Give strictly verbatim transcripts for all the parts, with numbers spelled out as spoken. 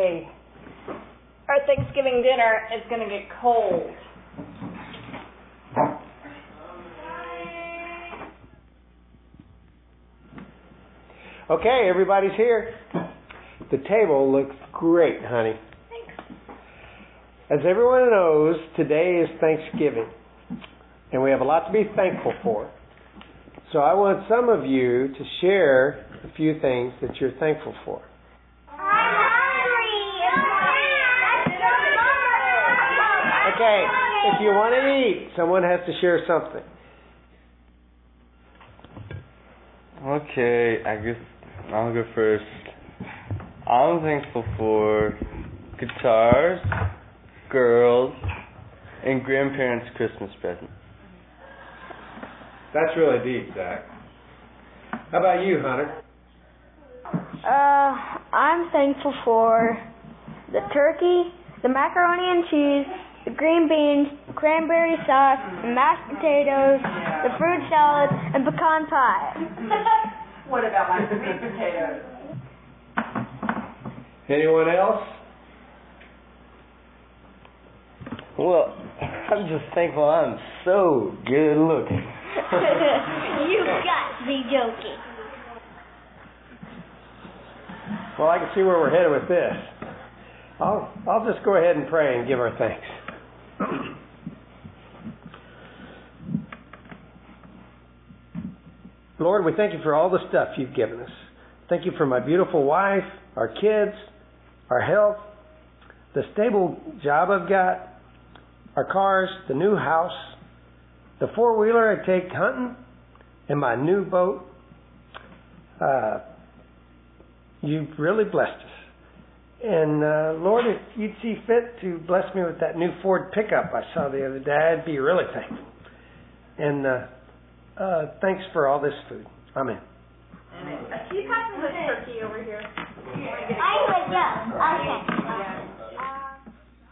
Okay. Our Thanksgiving dinner is going to get cold. Okay, everybody's here. The table looks great, honey. Thanks. As everyone knows, today is Thanksgiving, and we have a lot to be thankful for. So I want some of you to share a few things that you're thankful for. Okay, if you want to eat, someone has to share something. Okay, I guess I'll go first. I'm thankful for guitars, girls, and grandparents' Christmas presents. That's really deep, Zach. How about you, Hunter? Uh, I'm thankful for the turkey, the macaroni and cheese, the green beans, cranberry sauce, the mashed potatoes, the fruit salad, and pecan pie. What about my sweet potatoes? Anyone else? Well, I'm just thankful I'm so good looking. You got to be joking. Well, I can see where we're headed with this. I'll I'll just go ahead and pray and give our thanks. Lord, we thank you for all the stuff you've given us. Thank you for my beautiful wife, our kids, our health, the stable job I've got, our cars, the new house, the four-wheeler I take hunting, and my new boat. Uh, you've really blessed us. And uh, Lord, if you'd see fit to bless me with that new Ford pickup I saw the other day, I'd be really thankful. And uh, uh, thanks for all this food. Amen. Amen. Can you pass me the turkey over here? I would, yeah. Okay.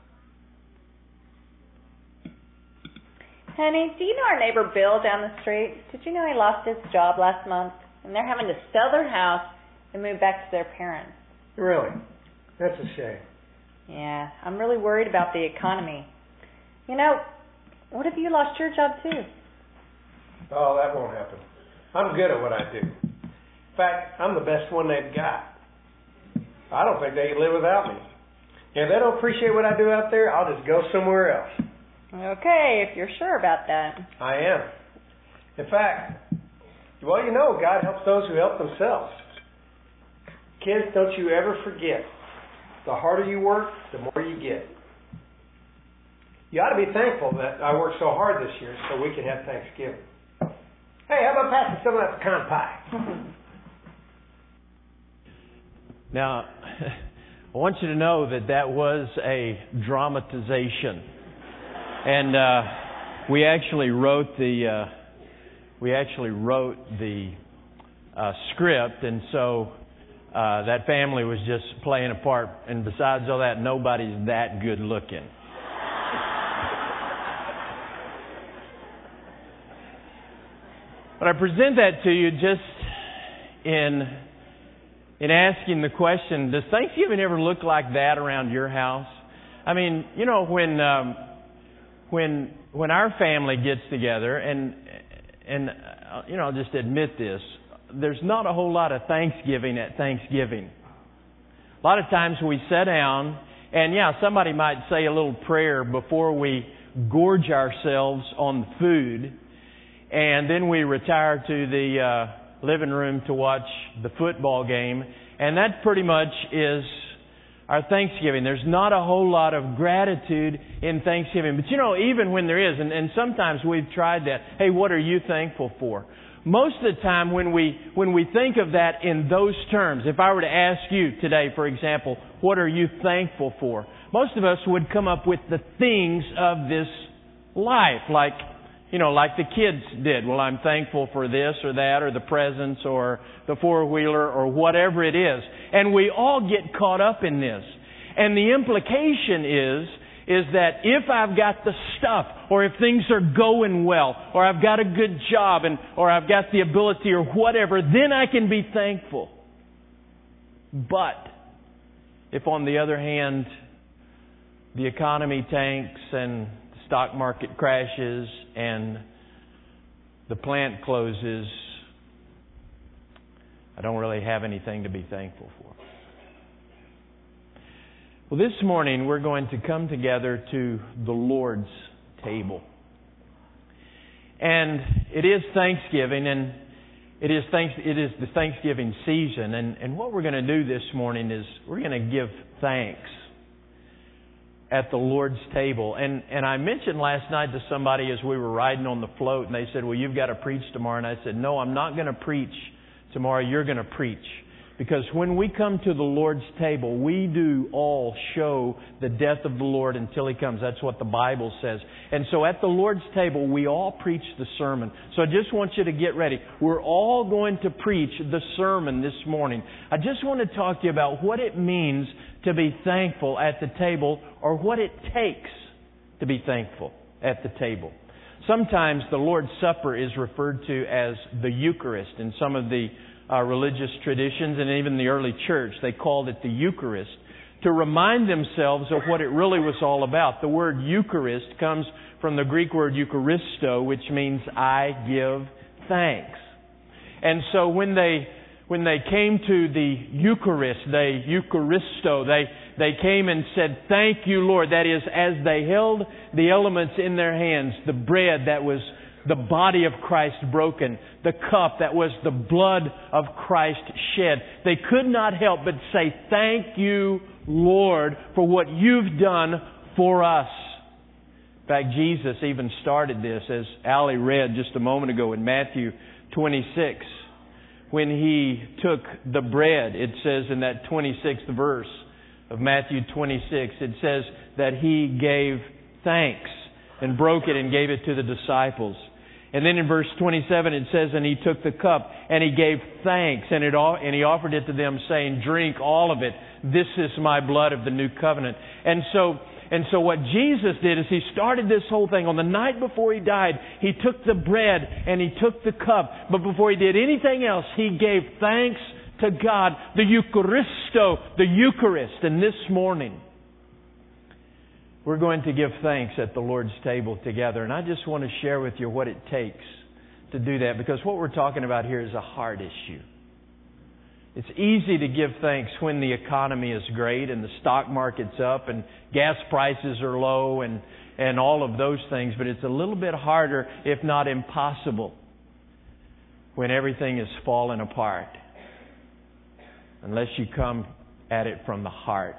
Honey, do you know our neighbor Bill down the street? Did you know he lost his job last month? And they're having to sell their house and move back to their parents. Really? That's a shame. Yeah, I'm really worried about the economy. You know, what if you lost your job too? Oh, that won't happen. I'm good at what I do. In fact, I'm the best one they've got. I don't think they can live without me. If they don't appreciate what I do out there, I'll just go somewhere else. Okay, if you're sure about that. I am. In fact, well, you know, God helps those who help themselves. Kids, don't you ever forget, the harder you work, the more you get. You ought to be thankful that I worked so hard this year so we can have Thanksgiving. Hey, how about passing some of that pecan pie? Now, I want you to know that that was a dramatization. And uh, we actually wrote the uh, we actually wrote the uh, script, and so uh, that family was just playing a part. And besides all that, nobody's that good looking. But I present that to you just in in asking the question: does Thanksgiving ever look like that around your house? I mean, you know, when um, when when our family gets together, and and uh, you know, I'll just admit this: there's not a whole lot of Thanksgiving at Thanksgiving. A lot of times we sit down, and yeah, somebody might say a little prayer before we gorge ourselves on food. And then we retire to the uh, living room to watch the football game. And that pretty much is our Thanksgiving. There's not a whole lot of gratitude in Thanksgiving. But you know, even when there is, and, and sometimes we've tried that, hey, what are you thankful for? Most of the time when we when we think of that in those terms, if I were to ask you today, for example, what are you thankful for? Most of us would come up with the things of this life, like You know, like the kids did. Well, I'm thankful for this or that or the presents or the four-wheeler or whatever it is. And we all get caught up in this. And the implication is, is that if I've got the stuff or if things are going well or I've got a good job and or I've got the ability or whatever, then I can be thankful. But if on the other hand, the economy tanks and the stock market crashes and the plant closes, I don't really have anything to be thankful for. Well, this morning we're going to come together to the Lord's table. And it is Thanksgiving, and it is thanks, it is the Thanksgiving season. And, and what we're going to do this morning is we're going to give thanks at the Lord's table. And, and I mentioned last night to somebody as we were riding on the float, and they said, well, you've got to preach tomorrow. And I said, no, I'm not going to preach tomorrow. You're going to preach. Because when we come to the Lord's table, we do all show the death of the Lord until He comes. That's what the Bible says. And so at the Lord's table, we all preach the sermon. So I just want you to get ready. We're all going to preach the sermon this morning. I just want to talk to you about what it means to be thankful at the table, or what it takes to be thankful at the table. Sometimes the Lord's Supper is referred to as the Eucharist in some of the Uh, religious traditions, and even the early church, they called it the Eucharist, to remind themselves of what it really was all about. The word Eucharist comes from the Greek word Eucharisto, which means I give thanks. And so when they when they came to the Eucharist, they Eucharisto, they they came and said, "Thank you, Lord." That is, as they held the elements in their hands, the bread that was the body of Christ broken, the cup that was the blood of Christ shed, they could not help but say, "Thank you, Lord, for what you've done for us." In fact, Jesus even started this, as Allie read just a moment ago in Matthew twenty-six. When He took the bread, it says in that twenty-sixth verse of Matthew twenty-six, it says that He gave thanks and broke it and gave it to the disciples. And then in verse twenty-seven it says, and He took the cup and He gave thanks and it all, and He offered it to them, saying, "Drink all of it. This is my blood of the new covenant." And so, and so what Jesus did is He started this whole thing. On the night before He died, He took the bread and He took the cup. But before He did anything else, He gave thanks to God, the Eucharisto, the Eucharist. And this morning, we're going to give thanks at the Lord's table together. And I just want to share with you what it takes to do that, because what we're talking about here is a heart issue. It's easy to give thanks when the economy is great and the stock market's up and gas prices are low and, and all of those things. But it's a little bit harder, if not impossible, when everything is falling apart, unless you come at it from the heart.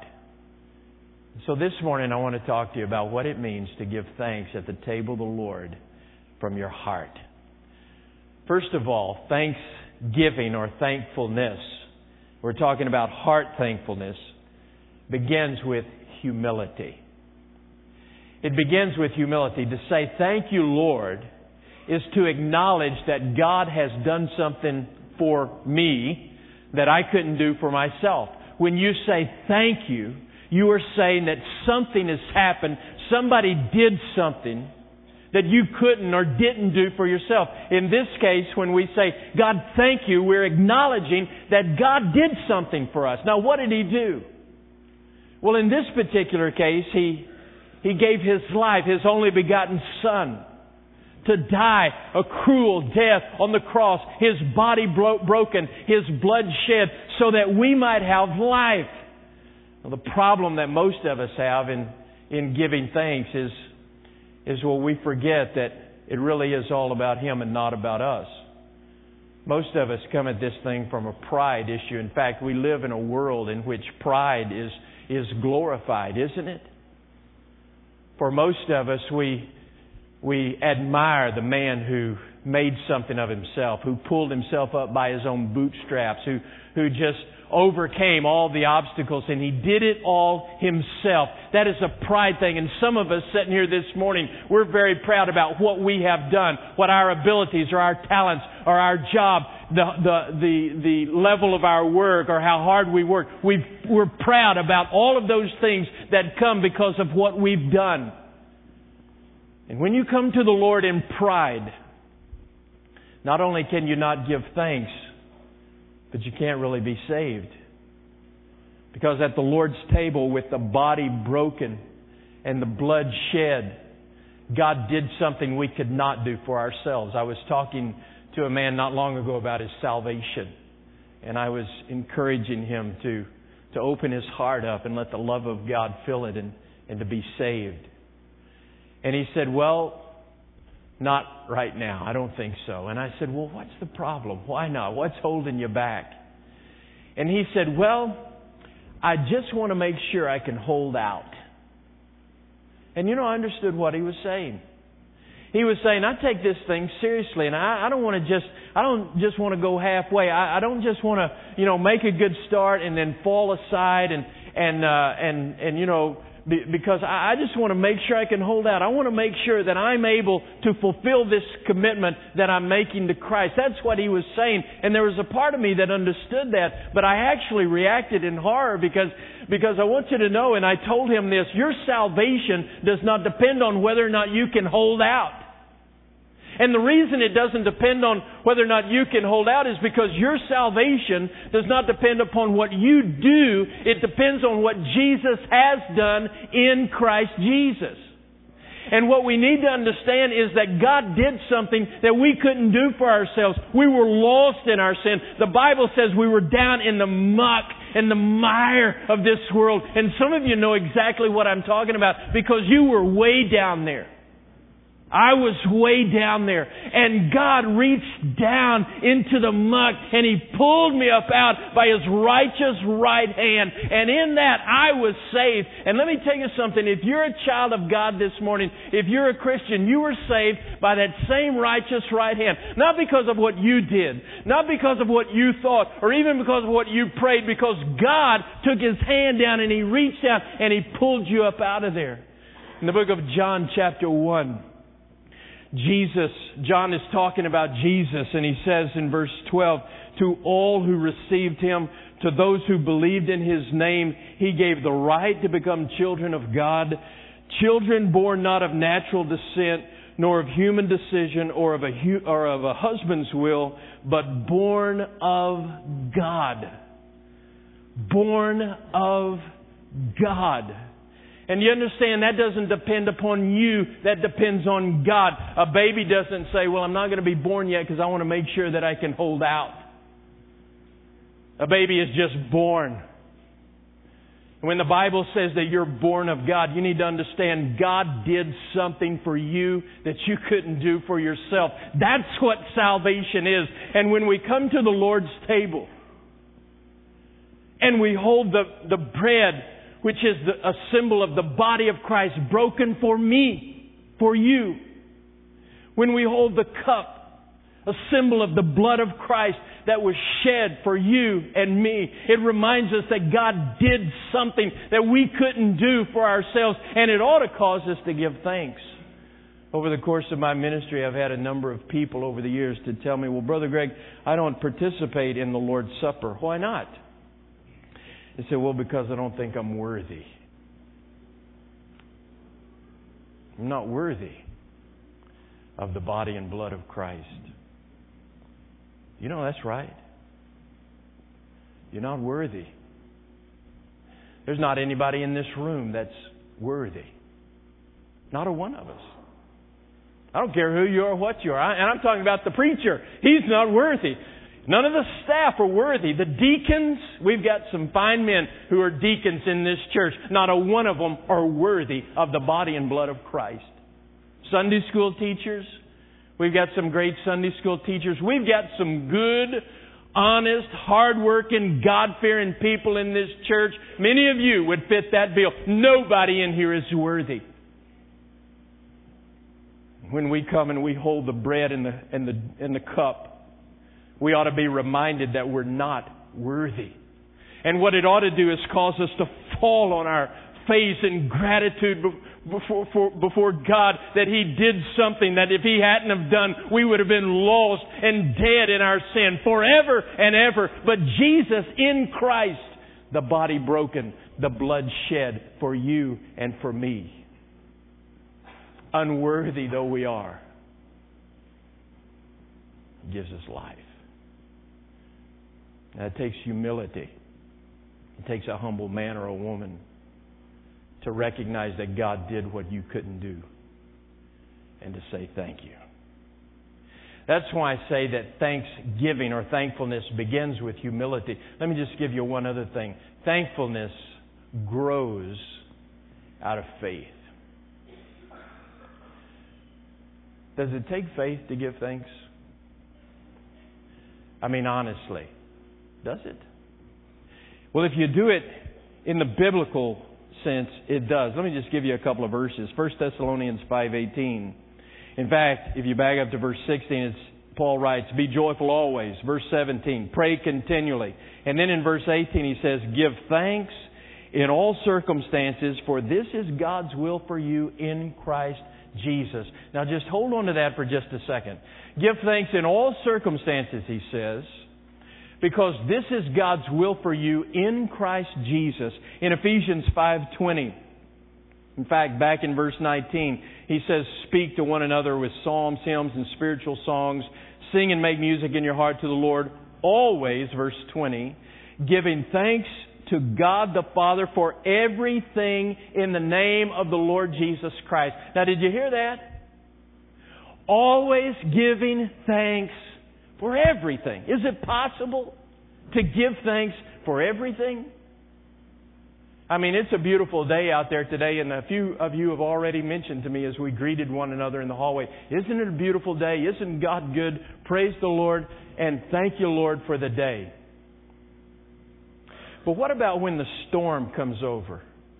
So this morning I want to talk to you about what it means to give thanks at the table of the Lord from your heart. First of all, thanksgiving or thankfulness, we're talking about heart thankfulness, begins with humility. It begins with humility. To say thank you, Lord, is to acknowledge that God has done something for me that I couldn't do for myself. When you say thank you, you are saying that something has happened. Somebody did something that you couldn't or didn't do for yourself. In this case, when we say, "God, thank you," we're acknowledging that God did something for us. Now, what did He do? Well, in this particular case, He, He gave His life, His only begotten Son, to die a cruel death on the cross, His body bro- broken, His blood shed, so that we might have life. Well, the problem that most of us have in, in giving thanks is, is well, we forget that it really is all about Him and not about us. Most of us come at this thing from a pride issue. In fact, we live in a world in which pride is, is glorified, isn't it? For most of us, we, we admire the man who made something of himself, who pulled himself up by his own bootstraps, who, who just overcame all the obstacles, and he did it all himself. That is a pride thing. And some of us sitting here this morning, we're very proud about what we have done, what our abilities or our talents or our job, the the the, the level of our work or how hard we work. We've, we're proud about all of those things that come because of what we've done. And when you come to the Lord in pride, not only can you not give thanks, but you can't really be saved. Because at the Lord's table, with the body broken and the blood shed, God did something we could not do for ourselves. I was talking to a man not long ago about his salvation. And I was encouraging him to, to open his heart up and let the love of God fill it and, and to be saved. And he said, well, not right now. I don't think so. And I said, well, what's the problem? Why not? What's holding you back? And he said, well, I just want to make sure I can hold out. And you know, I understood what he was saying. He was saying, I take this thing seriously, and I, I don't want to just, I don't just want to go halfway. I, I don't just want to, you know, make a good start and then fall aside and and uh, and and you know, be, because I, I just want to make sure I can hold out. I want to make sure that I'm able to fulfill this commitment that I'm making to Christ. That's what he was saying, and there was a part of me that understood that, but I actually reacted in horror because. Because I want you to know, and I told him this, your salvation does not depend on whether or not you can hold out. And the reason it doesn't depend on whether or not you can hold out is because your salvation does not depend upon what you do. It depends on what Jesus has done in Christ Jesus. And what we need to understand is that God did something that we couldn't do for ourselves. We were lost in our sin. The Bible says we were down in the muck and the mire of this world. And some of you know exactly what I'm talking about because you were way down there. I was way down there. And God reached down into the muck and He pulled me up out by His righteous right hand. And in that I was saved. And let me tell you something. If you're a child of God this morning, if you're a Christian, you were saved by that same righteous right hand. Not because of what you did. Not because of what you thought. Or even because of what you prayed. Because God took His hand down and He reached down and He pulled you up out of there. In the book of John chapter one, Jesus, John is talking about Jesus, and he says in verse twelve, to all who received Him, to those who believed in His name, He gave the right to become children of God, children born not of natural descent, nor of human decision, or of a hu- or of a husband's will, but born of God. Born of God. And you understand that doesn't depend upon you. That depends on God. A baby doesn't say, well, I'm not going to be born yet because I want to make sure that I can hold out. A baby is just born. And when the Bible says that you're born of God, you need to understand God did something for you that you couldn't do for yourself. That's what salvation is. And when we come to the Lord's table and we hold the, the bread, which is the, a symbol of the body of Christ broken for me, for you. When we hold the cup, a symbol of the blood of Christ that was shed for you and me. It reminds us that God did something that we couldn't do for ourselves, and it ought to cause us to give thanks. Over the course of my ministry, I've had a number of people over the years to tell me, well, Brother Greg, I don't participate in the Lord's Supper. Why not? They said, well, because I don't think I'm worthy. I'm not worthy of the body and blood of Christ. You know, that's right. You're not worthy. There's not anybody in this room that's worthy. Not a one of us. I don't care who you are or what you are. And I'm talking about the preacher. He's not worthy. None of the staff are worthy. The deacons, we've got some fine men who are deacons in this church. Not a one of them are worthy of the body and blood of Christ. Sunday school teachers, we've got some great Sunday school teachers. We've got some good, honest, hard-working, God-fearing people in this church. Many of you would fit that bill. Nobody in here is worthy. When we come and we hold the bread and the and the and the cup, we ought to be reminded that we're not worthy. And what it ought to do is cause us to fall on our face in gratitude before, before, before God that He did something that if He hadn't have done, we would have been lost and dead in our sin forever and ever. But Jesus in Christ, the body broken, the blood shed for you and for me. Unworthy though we are, gives us life. Now, it takes humility. It takes a humble man or a woman to recognize that God did what you couldn't do and to say thank you. That's why I say that thanksgiving or thankfulness begins with humility. Let me just give you one other thing. Thankfulness grows out of faith. Does it take faith to give thanks? I mean, honestly, does it? Well, if you do it in the biblical sense, it does. Let me just give you a couple of verses. First Thessalonians five eighteen. In fact, if you back up to verse sixteen, it's Paul writes, "Be joyful always." Verse seventeen, "Pray continually." And then in verse eighteen he says, "Give thanks in all circumstances, for this is God's will for you in Christ Jesus." Now just hold on to that for just a second. Give thanks in all circumstances, he says, because this is God's will for you in Christ Jesus. In Ephesians five twenty, in fact, back in verse nineteen, he says, "Speak to one another with psalms, hymns, and spiritual songs. Sing and make music in your heart to the Lord. Always," verse twenty, "giving thanks to God the Father for everything in the name of the Lord Jesus Christ." Now, did you hear that? Always giving thanks for everything. Is it possible to give thanks for everything? I mean, it's a beautiful day out there today, and a few of you have already mentioned to me as we greeted one another in the hallway, "Isn't it a beautiful day? Isn't God good? Praise the Lord, and thank you, Lord, for the day." But what about when the storm comes over?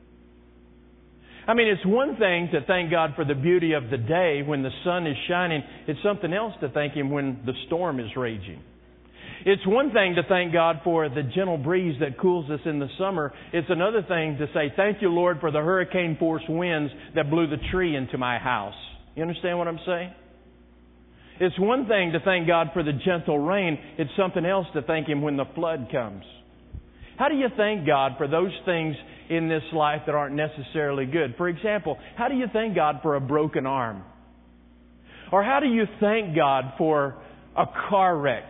I mean, it's one thing to thank God for the beauty of the day when the sun is shining. It's something else to thank Him when the storm is raging. It's one thing to thank God for the gentle breeze that cools us in the summer. It's another thing to say, "Thank you, Lord, for the hurricane-force winds that blew the tree into my house." You understand what I'm saying? It's one thing to thank God for the gentle rain. It's something else to thank Him when the flood comes. How do you thank God for those things in this life that aren't necessarily good? For example, how do you thank God for a broken arm? Or how do you thank God for a car wreck?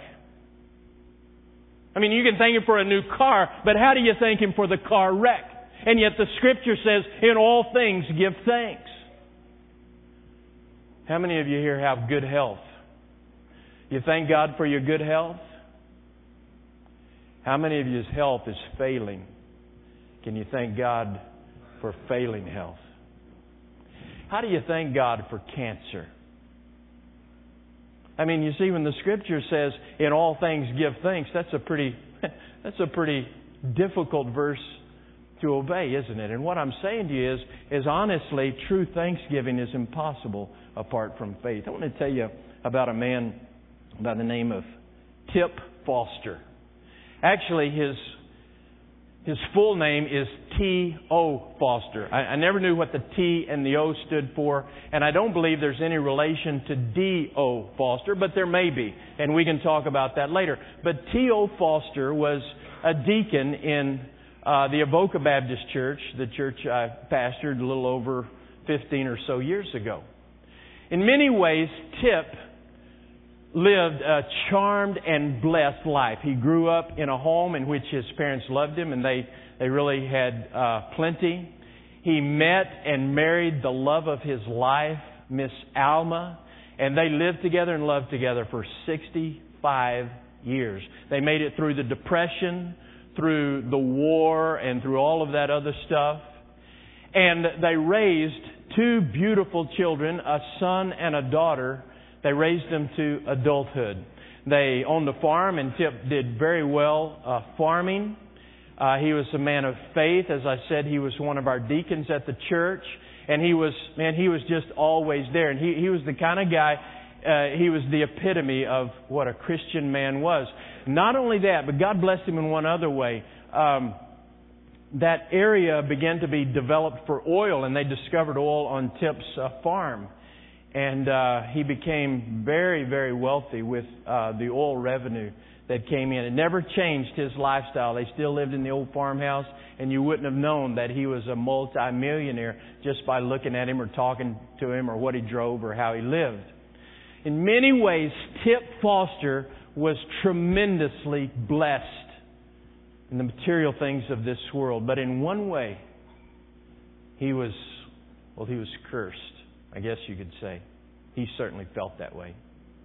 I mean, you can thank Him for a new car, but how do you thank Him for the car wreck? And yet the Scripture says, "In all things give thanks." How many of you here have good health? You thank God for your good health? How many of you's health is failing? Can you thank God for failing health? How do you thank God for cancer? I mean, you see, when the Scripture says, "In all things give thanks," that's a pretty, that's a pretty difficult verse to obey, isn't it? And what I'm saying to you is, is honestly, true thanksgiving is impossible apart from faith. I want to tell you about a man by the name of Tip Foster. Actually, his his full name is T O Foster. I, I never knew what the T and the O stood for, and I don't believe there's any relation to D O Foster, but there may be, and we can talk about that later. But T O Foster was a deacon in uh, the Avoca Baptist Church, the church I pastored a little over fifteen or so years ago. In many ways, Tip lived a charmed and blessed life. He grew up in a home in which his parents loved him, and they, they really had uh, plenty. He met and married the love of his life, Miss Alma, and they lived together and loved together for sixty-five years. They made it through the Depression, through the war, and through all of that other stuff. And they raised two beautiful children, a son and a daughter. They raised them to adulthood. They owned a farm, and Tip did very well uh, farming. Uh, he was a man of faith. As I said, he was one of our deacons at the church. And he was, man, he was just always there. And he, he was the kind of guy, uh, he was the epitome of what a Christian man was. Not only that, but God blessed him in one other way. Um, that area began to be developed for oil, and they discovered oil on Tip's uh, farm. And uh, he became very, very wealthy with uh, the oil revenue that came in. It never changed his lifestyle. They still lived in the old farmhouse, and you wouldn't have known that he was a multi-millionaire just by looking at him or talking to him or what he drove or how he lived. In many ways, Tip Foster was tremendously blessed and the material things of this world. But in one way, he was, well, he was cursed, I guess you could say. He certainly felt that way.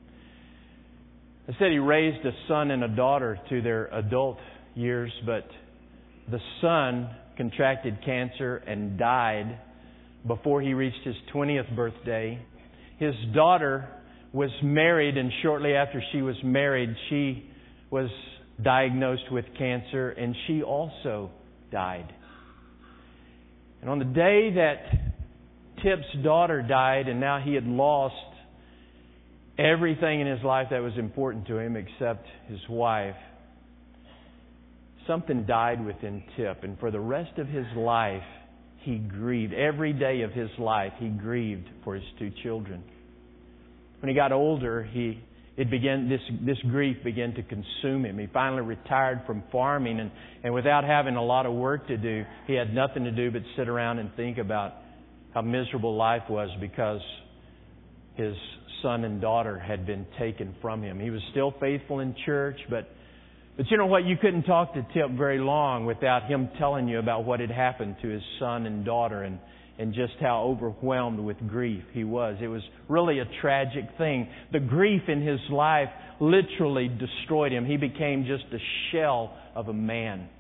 I said he raised a son and a daughter to their adult years, but the son contracted cancer and died before he reached his twentieth birthday. His daughter was married, and shortly after she was married, she was diagnosed with cancer, and she also died. And on the day that Tip's daughter died, and now he had lost everything in his life that was important to him except his wife, something died within Tip. And for the rest of his life, he grieved. Every day of his life, he grieved for his two children. When he got older, he it began this this grief began to consume him. He finally retired from farming, and, and without having a lot of work to do, he had nothing to do but sit around and think about how miserable life was because his son and daughter had been taken from him. He was still faithful in church, but but you know what? You couldn't talk to Tip very long without him telling you about what had happened to his son and daughter, and, and just how overwhelmed with grief he was. It was really a tragic thing. The grief in his life literally destroyed him. He became just a shell of a man.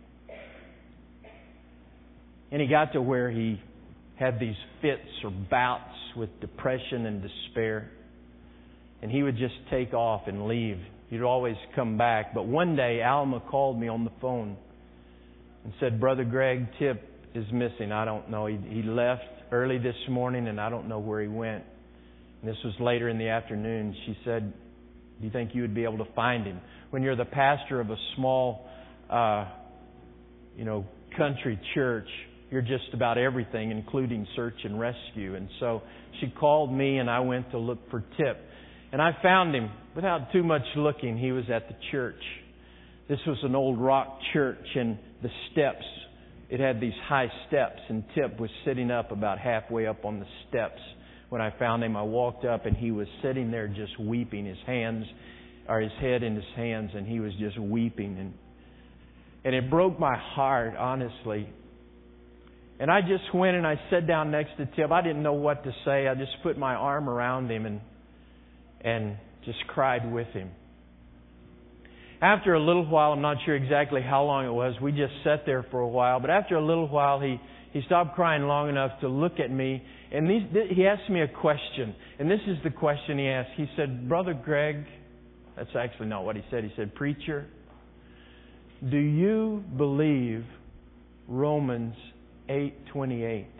And he got to where he had these fits or bouts with depression and despair. And he would just take off and leave. He'd always come back. But one day, Alma called me on the phone and said, "Brother Greg, Tip is missing. I don't know. He, he left early this morning, and I don't know where he went." And this was later in the afternoon. She said, "Do you think you would be able to find him?" When you're the pastor of a small, uh, you know, country church, you're just about everything, including search and rescue. And so she called me, and I went to look for Tip. And I found him without too much looking. He was at the church. This was an old rock church, and the steps, it had these high steps, and Tip was sitting up about halfway up on the steps. When I found him, I walked up, and he was sitting there just weeping, his hands, or his head in his hands, and he was just weeping. And, and it broke my heart, honestly. And I just went and I sat down next to Tip. I didn't know what to say. I just put my arm around him and and just cried with him. After a little while, I'm not sure exactly how long it was, we just sat there for a while, but after a little while, he, he stopped crying long enough to look at me, and these, he asked me a question, and this is the question he asked. He said, "Brother Greg," that's actually not what he said, he said, "Preacher, do you believe Romans eight twenty-eight?"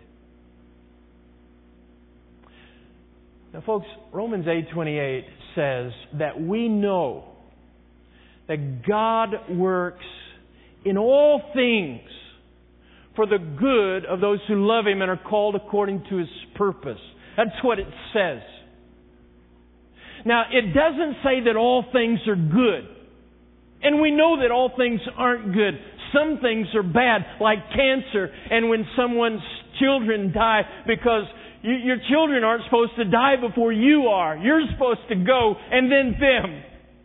Now, folks, Romans eight twenty-eight says that we know that God works in all things for the good of those who love Him and are called according to His purpose. That's what it says. Now, it doesn't say that all things are good. And we know that all things aren't good. Some things are bad, like cancer, and when someone's children die, because You, your children aren't supposed to die before you are. You're supposed to go and then them.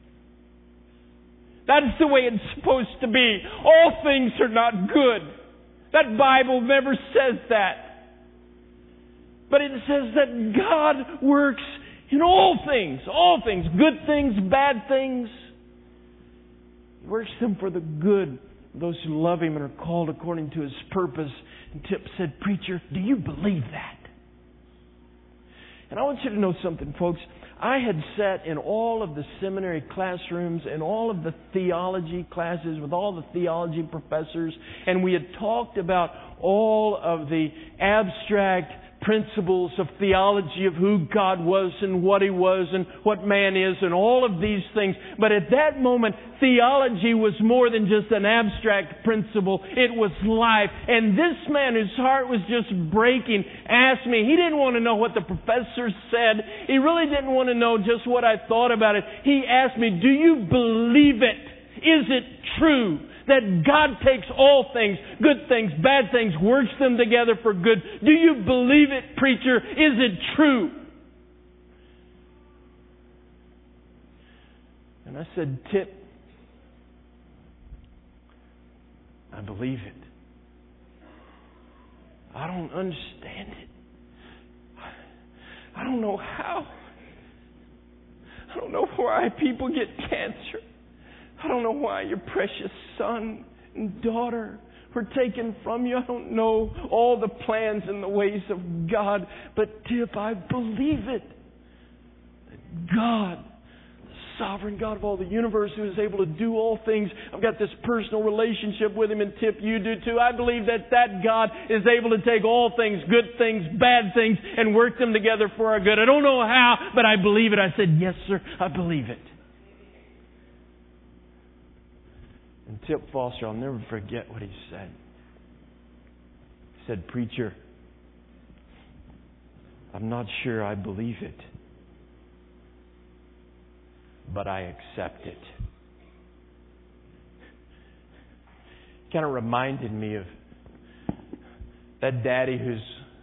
That's the way it's supposed to be. All things are not good. That Bible never says that. But it says that God works in all things. All things. Good things, bad things. He works them for the good of those who love Him and are called according to His purpose. And Tip said, "Preacher, do you believe that?" And I want you to know something, folks. I had sat in all of the seminary classrooms and all of the theology classes with all the theology professors, and we had talked about all of the abstract principles of theology of who God was and what He was and what man is and all of these things. But at that moment, theology was more than just an abstract principle. It was life. And this man whose heart was just breaking asked me, he didn't want to know what the professor said. He really didn't want to know just what I thought about it. He asked me, "Do you believe it? Is it true that God takes all things, good things, bad things, works them together for good? Do you believe it, preacher? Is it true?" And I said, "Tip, I believe it. I don't understand it. I don't know how. I don't know why people get cancer. I don't know why your precious son and daughter were taken from you. I don't know all the plans and the ways of God. But Tip, I believe it. That God, sovereign God of all the universe, who is able to do all things. I've got this personal relationship with Him, and Tip, you do too. I believe that that God is able to take all things, good things, bad things, and work them together for our good. I don't know how, but I believe it. I said, yes, sir, I believe it. And Tip Foster, I'll never forget what he said. He said, preacher, I'm not sure I believe it, but I accept it. Kind of reminded me of that daddy whose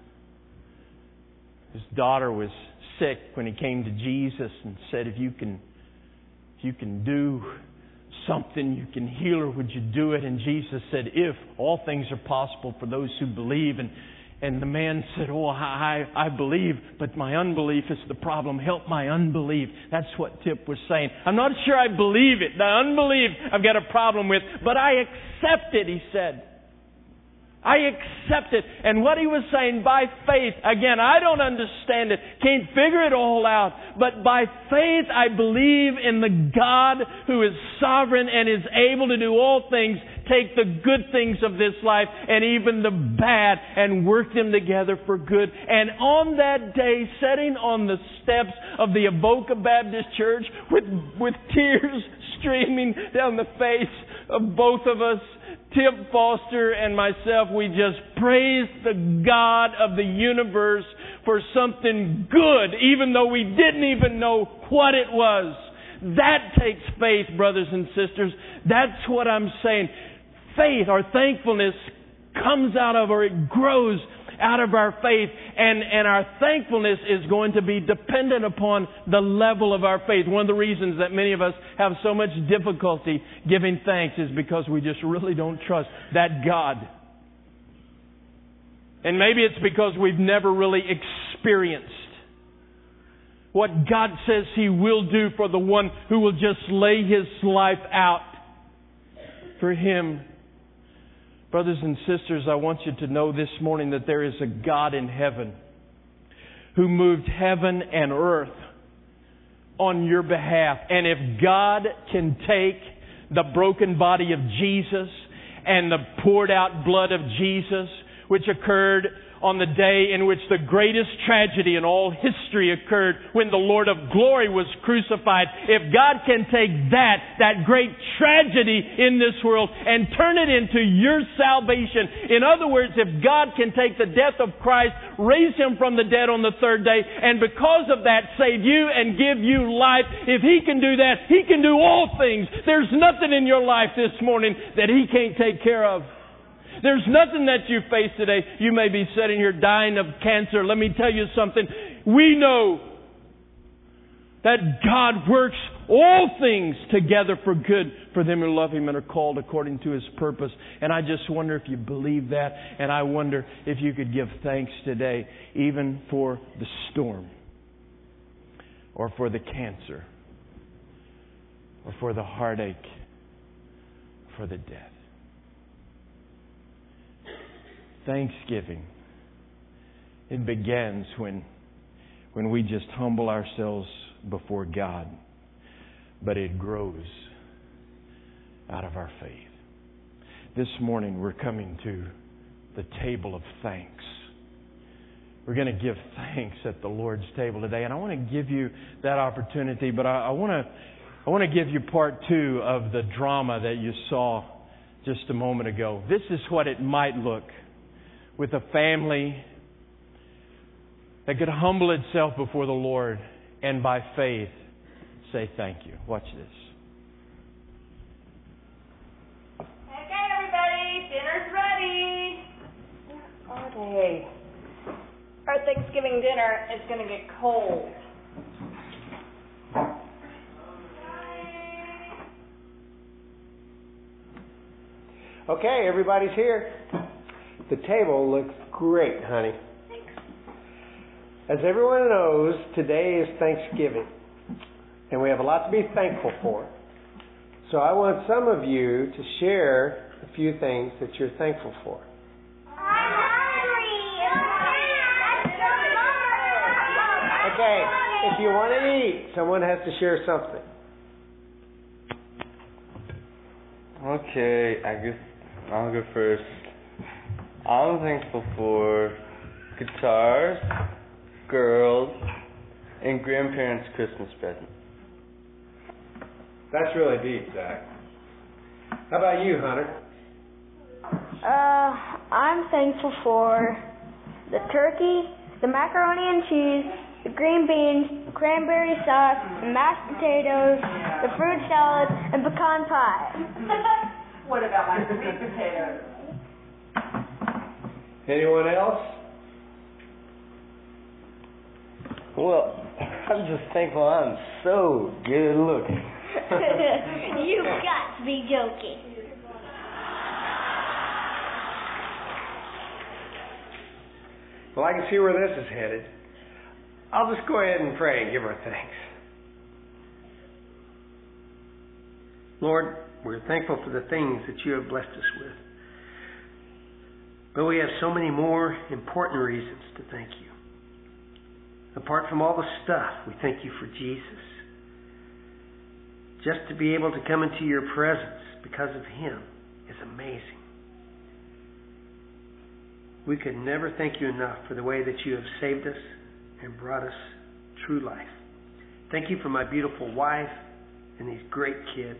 his daughter was sick when he came to Jesus and said, if you can if you can do something, you can heal her, would you do it? And Jesus said, if all things are possible for those who believe. And And the man said, oh, I, I believe, but my unbelief is the problem. Help my unbelief. That's what Tip was saying. I'm not sure I believe it. The unbelief I've got a problem with, but I accept it, he said. I accept it. And what he was saying, by faith, again, I don't understand it, can't figure it all out, but by faith I believe in the God who is sovereign and is able to do all things, take the good things of this life and even the bad and work them together for good. And on that day, sitting on the steps of the Avoca Baptist Church with, with tears streaming down the face of both of us, Tip Foster and myself, we just praised the God of the universe for something good, even though we didn't even know what it was. That takes faith, brothers and sisters. That's what I'm saying. Faith, our thankfulness, comes out of, or it grows out of our faith. And, and our thankfulness is going to be dependent upon the level of our faith. One of the reasons that many of us have so much difficulty giving thanks is because we just really don't trust that God. And maybe it's because we've never really experienced what God says He will do for the one who will just lay his life out for Him. Brothers and sisters, I want you to know this morning that there is a God in heaven who moved heaven and earth on your behalf. And if God can take the broken body of Jesus and the poured out blood of Jesus, which occurred on the day in which the greatest tragedy in all history occurred, when the Lord of glory was crucified. If God can take that, that great tragedy in this world, and turn it into your salvation. In other words, if God can take the death of Christ, raise Him from the dead on the third day, and because of that save you and give you life, if He can do that, He can do all things. There's nothing in your life this morning that He can't take care of. There's nothing that you face today. You may be sitting here dying of cancer. Let me tell you something. We know that God works all things together for good for them who love Him and are called according to His purpose. And I just wonder if you believe that. And I wonder if you could give thanks today, even for the storm, or for the cancer, or for the heartache, for the death. Thanksgiving, it begins when when we just humble ourselves before God, but it grows out of our faith. This morning we're coming to the table of thanks. We're going to give thanks at the Lord's table today, and I want to give you that opportunity, but I, I want to I want to give you part two of the drama that you saw just a moment ago. This is what it might look with a family that could humble itself before the Lord and by faith say thank you. Watch this. Okay, everybody, dinner's ready. Okay. Our Thanksgiving dinner is going to get cold. Okay, everybody's here. The table looks great, honey. As everyone knows, today is Thanksgiving, and we have a lot to be thankful for. So I want some of you to share a few things that you're thankful for. Okay, if you want to eat, someone has to share something. Okay, I guess I'll go first. I'm thankful for guitars, girls, and grandparents' Christmas presents. That's really deep, Zach. How about you, Hunter? Uh, I'm thankful for the turkey, the macaroni and cheese, the green beans, cranberry sauce, the mashed potatoes, the fruit salad, and pecan pie. What about my sweet potatoes? Anyone else? Well, I'm just thankful I'm so good looking. You've got to be joking. Well, I can see where this is headed. I'll just go ahead and pray and give our thanks. Lord, we're thankful for the things that you have blessed us with. But we have so many more important reasons to thank you. Apart from all the stuff, we thank you for Jesus. Just to be able to come into your presence because of him is amazing. We could never thank you enough for the way that you have saved us and brought us true life. Thank you for my beautiful wife and these great kids.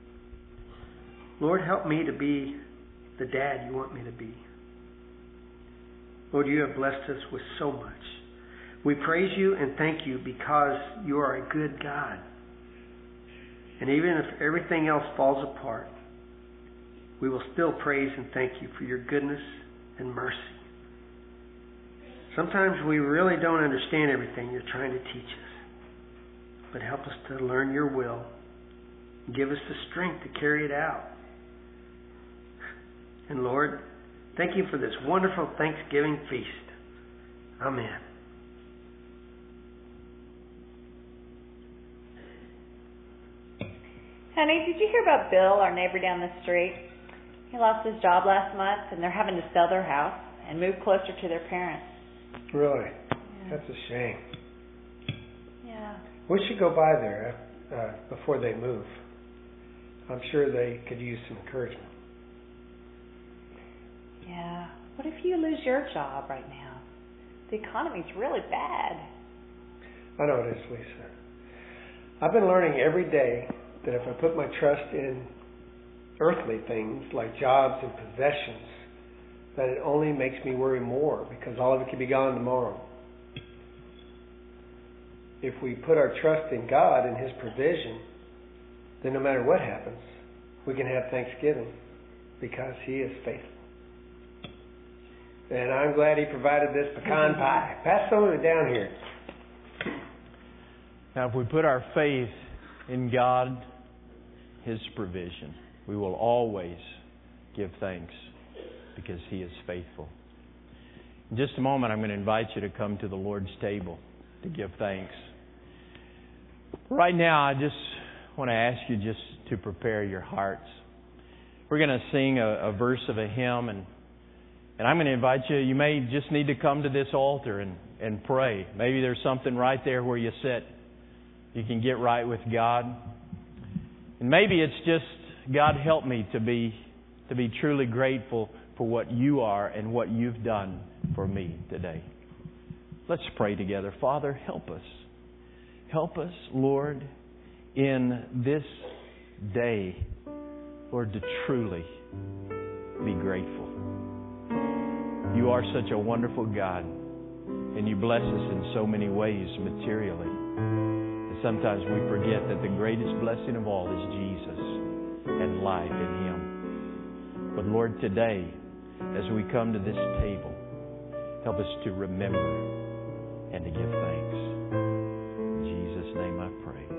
Lord, help me to be the dad you want me to be. Lord, you have blessed us with so much. We praise you and thank you because you are a good God. And even if everything else falls apart, we will still praise and thank you for your goodness and mercy. Sometimes we really don't understand everything you're trying to teach us. But help us to learn your will. Give us the strength to carry it out. And Lord, thank you for this wonderful Thanksgiving feast. Amen. Honey, did you hear about Bill, our neighbor down the street? He lost his job last month, and they're having to sell their house and move closer to their parents. Really? Yeah. That's a shame. Yeah. We should go by there uh, before they move. I'm sure they could use some encouragement. Yeah. What if you lose your job right now? The economy's really bad. I know it is, Lisa. I've been learning every day that if I put my trust in earthly things like jobs and possessions, that it only makes me worry more because all of it can be gone tomorrow. If we put our trust in God and his provision, then no matter what happens, we can have Thanksgiving because he is faithful. And I'm glad he provided this pecan pie. Pass some of it down here. Now, if we put our faith in God, his provision, we will always give thanks because he is faithful. In just a moment, I'm going to invite you to come to the Lord's table to give thanks. Right now, I just want to ask you just to prepare your hearts. We're going to sing a, a verse of a hymn, and and I'm going to invite you, you may just need to come to this altar and, and pray. Maybe there's something right there where you sit. You can get right with God. And maybe it's just, God help me to be to be truly grateful for what you are and what you've done for me today. Let's pray together. Father, help us. Help us, Lord, in this day, Lord, to truly be grateful. You are such a wonderful God, and you bless us in so many ways materially. And sometimes we forget that the greatest blessing of all is Jesus and life in him. But Lord, today, as we come to this table, help us to remember and to give thanks. In Jesus' name I pray.